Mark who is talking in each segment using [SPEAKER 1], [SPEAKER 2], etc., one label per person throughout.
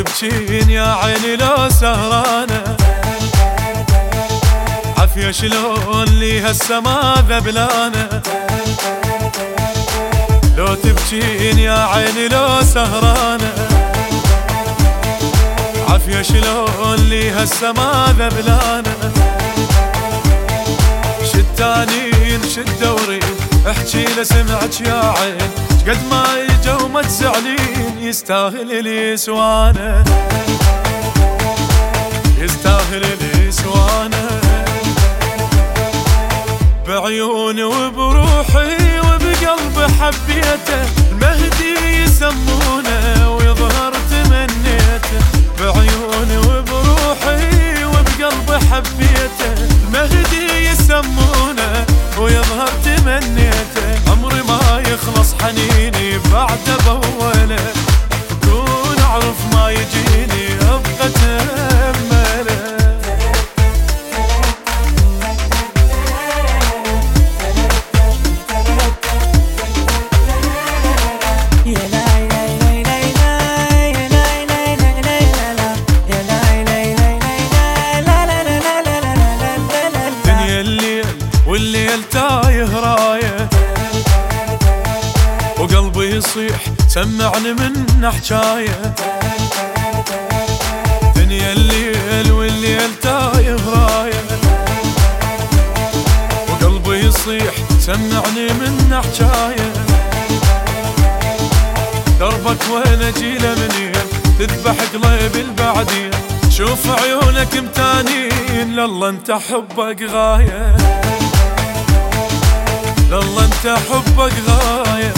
[SPEAKER 1] تبكين يا عيني لو سهرانة، عافية شلون لي هالسما ذبلانة. لو تبكين يا عيني لو سهرانة، عافية شلون لي هالسما ذبلانة. شتانين شدورين احكي لسمعك يا عين، قد ما يجا وما تزعلين يستاهل لي سوانه، يستاهل لي سوانه. بعيوني وبروحي وبقلبي حبيته، المهدي يسمونه ويظهر تمنيته. بعيوني وبروحي وبقلبي حبيته، المهدي يسمونه ويظهر تمنيته. عمري ما يخلص حنيني بعد بوله، كون اعرف ما يجيني ابقى اتامله. والليل تايه رايه، وقلبي يصيح سمعني من حجايه. دنيا الليل والليل تايه رايه، وقلبي يصيح سمعني من حجايه. دربك وين اجيله منين، تذبح قلبي البعدين. شوف عيونك متانين، لله انت حبك غايه، لله انت حبك غاية.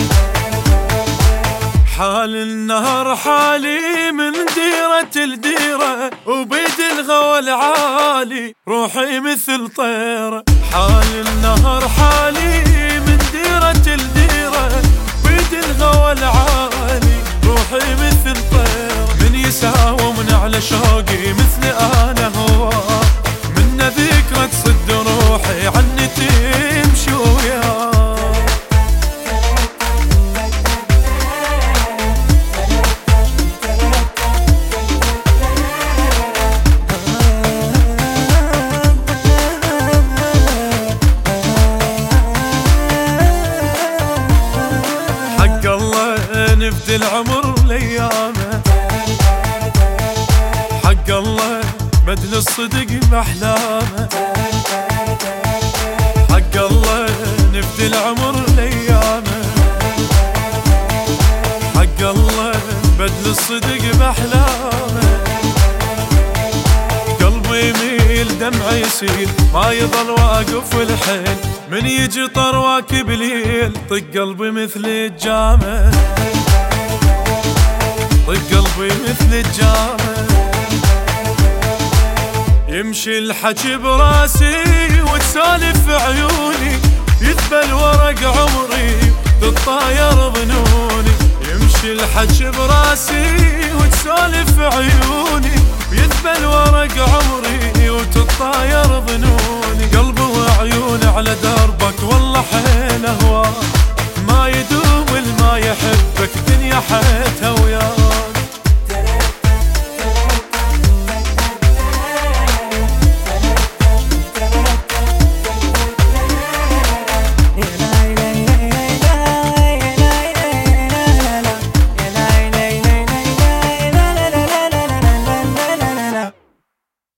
[SPEAKER 1] حال النهر حالي من ديرة لديرة، وبيد الغوى العالي روحي مثل طيرة. حال النهر حالي من ديرة لديرة، بيد الغوى العالي روحي مثل طيرة. من يساومن على شوقي مثل انا هو، من ذكرى تصد روحي عني تمشي وياه. حق الله نفدي العمر ليامه، حق الله بدل الصدق بأحلامه. حق الله نفدي العمر ليامه، حق الله بدل الصدق بأحلامه. قلبي يميل دمع يسيل ما يظل واقف الحيل، من يجي طرواك بليل طق قلبي مثل الجامه، طق قلبي مثل الجامه. يمشي الحكي براسي وتسالف عيوني، يذبل ورق عمري تتطاير ظنوني. يمشي الحكي براسي وتسالف عيوني، يذبل ورق عمري وتتطاير ظنوني. قلبي وعيوني على دربك والله حيله